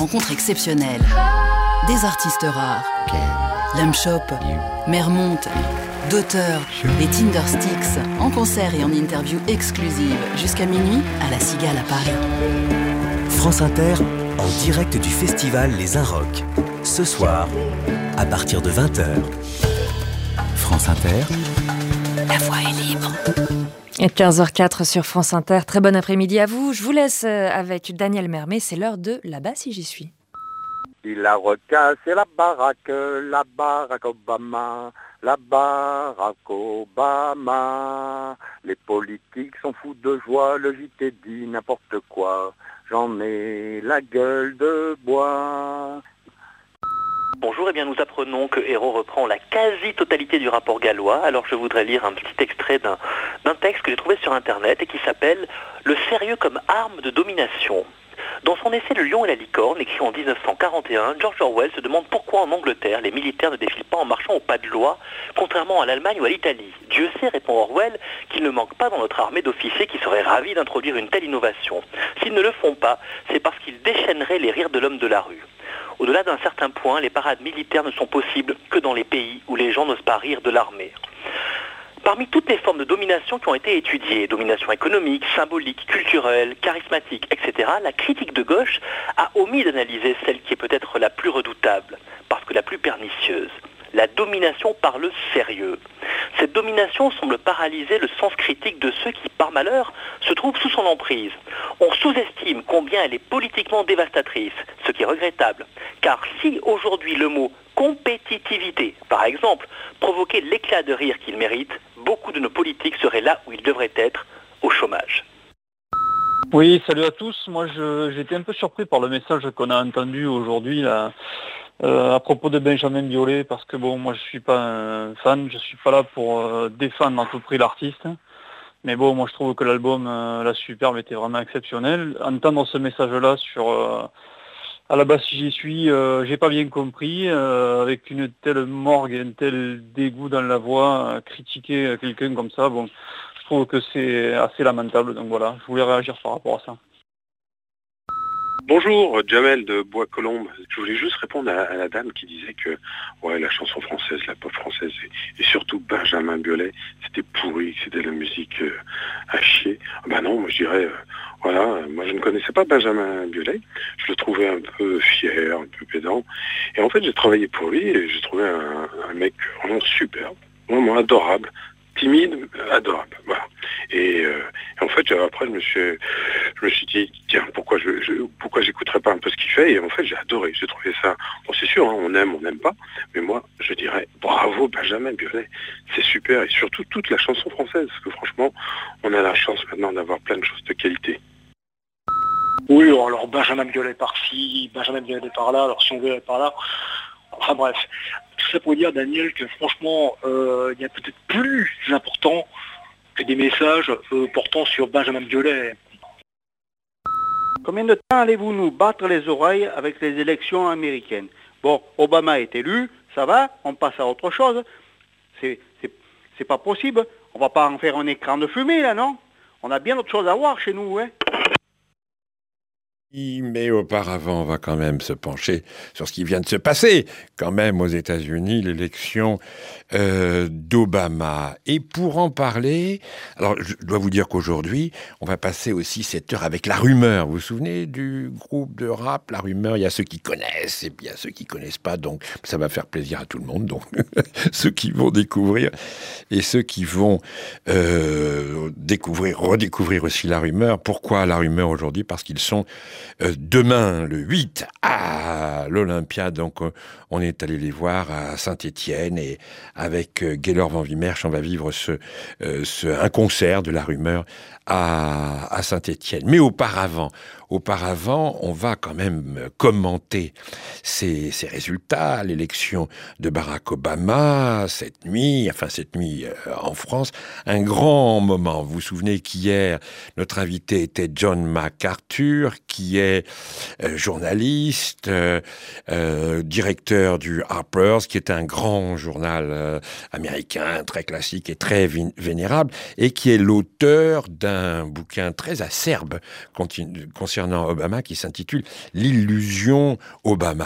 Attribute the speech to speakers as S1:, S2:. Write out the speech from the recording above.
S1: rencontres exceptionnelles. Des artistes rares. L'Hum Shop, Mermont, d'auteurs, les Tindersticks, en concert et en interview exclusive jusqu'à minuit à la Cigale à Paris.
S2: France Inter, en direct du festival Les Inrocks. Ce soir, à partir de 20h. France Inter.
S1: La voix est libre.
S3: Et 15h04 sur France Inter. Très bon après-midi à vous. Je vous laisse avec Daniel Mermet. C'est l'heure de Là-bas si j'y suis.
S4: Il a recassé la baraque Obama, la baraque Obama. Les politiques sont fous de joie, le JT dit n'importe quoi. J'en ai la gueule de bois.
S5: Bonjour, nous apprenons que Hérault reprend la quasi-totalité du rapport gallois. Alors je voudrais lire un petit extrait d'un texte que j'ai trouvé sur Internet et qui s'appelle « Le sérieux comme arme de domination ». Dans son essai « Le lion et la licorne », écrit en 1941, George Orwell se demande pourquoi en Angleterre, les militaires ne défilent pas en marchant au pas de loi, contrairement à l'Allemagne ou à l'Italie. Dieu sait, répond Orwell, qu'il ne manque pas dans notre armée d'officiers qui seraient ravis d'introduire une telle innovation. S'ils ne le font pas, c'est parce qu'ils déchaîneraient les rires de l'homme de la rue. Au-delà d'un certain point, les parades militaires ne sont possibles que dans les pays où les gens n'osent pas rire de l'armée. Parmi toutes les formes de domination qui ont été étudiées, domination économique, symbolique, culturelle, charismatique, etc., la critique de gauche a omis d'analyser celle qui est peut-être la plus redoutable, parce que la plus pernicieuse. La domination par le sérieux. Cette domination semble paralyser le sens critique de ceux qui, par malheur, se trouvent sous son emprise. On sous-estime combien elle est politiquement dévastatrice, ce qui est regrettable. Car si aujourd'hui le mot compétitivité, par exemple, provoquait l'éclat de rire qu'il mérite, beaucoup de nos politiques seraient là où ils devraient être, au chômage.
S6: Oui, salut à tous. Moi, j'étais un peu surpris par le message qu'on a entendu aujourd'hui là. À propos de Benjamin Biolay, parce que bon, moi je suis pas un fan, je suis pas là pour défendre à tout prix l'artiste, mais bon, moi je trouve que l'album La Superbe était vraiment exceptionnel. Entendre ce message-là sur à la base si j'y suis, j'ai pas bien compris, avec une telle morgue et un tel dégoût dans la voix, critiquer quelqu'un comme ça, bon, je trouve que c'est assez lamentable, donc voilà, je voulais réagir par rapport à ça.
S7: Bonjour, Jamel de Bois-Colombes. Je voulais juste répondre à la dame qui disait que ouais, la chanson française, la pop française et surtout Benjamin Biolay, c'était pourri, que c'était de la musique à chier. Ben non, moi je dirais, voilà, moi je ne connaissais pas Benjamin Biolay, je le trouvais un peu fier, un peu pédant. Et en fait j'ai travaillé pour lui et j'ai trouvé un mec vraiment superbe, vraiment adorable. Timide, adorable, voilà. Et en fait, après, je me suis dit, tiens, pourquoi j'écouterais pas un peu ce qu'il fait? Et en fait, j'ai adoré, j'ai trouvé ça. Bon, c'est sûr, hein, on n'aime pas, mais moi, je dirais, bravo Benjamin Biolay, c'est super, et surtout toute la chanson française, parce que franchement, on a la chance maintenant d'avoir plein de choses de qualité.
S8: Oui, alors Benjamin Biolay par-ci, Benjamin Biolay par-là, alors si on veut par-là. Enfin bref, tout ça pour dire, Daniel, que franchement, il y a peut-être plus important que des messages portant sur Benjamin Biolay.
S9: Combien de temps allez-vous nous battre les oreilles avec les élections américaines? Bon, Obama est élu, ça va, on passe à autre chose. C'est pas possible, on va pas en faire un écran de fumée là, non? On a bien autre chose à voir chez nous, hein.
S10: Mais auparavant, on va quand même se pencher sur ce qui vient de se passer, quand même aux États-Unis, l'élection d'Obama. Et pour en parler, alors je dois vous dire qu'aujourd'hui, on va passer aussi cette heure avec La Rumeur. Vous vous souvenez du groupe de rap La Rumeur? Il y a ceux qui connaissent et puis il y a ceux qui connaissent pas, donc ça va faire plaisir à tout le monde. Donc ceux qui vont découvrir et ceux qui vont redécouvrir aussi La Rumeur. Pourquoi La Rumeur aujourd'hui? Parce qu'ils sont demain, le 8, à l'Olympia. Donc, on est allé les voir à Saint-Étienne et avec Gaylor Van Wimmersch, on va vivre un concert de La Rumeur à Saint-Étienne. Mais auparavant, on va quand même commenter ces résultats, l'élection de Barack Obama, cette nuit en France, un grand moment. Vous vous souvenez qu'hier, notre invité était John MacArthur, qui est journaliste, journaliste, directeur du Harper's, qui est un grand journal américain, très classique et très vénérable, et qui est l'auteur d'un bouquin très acerbe concernant Obama, qui s'intitule « L'illusion Obama ».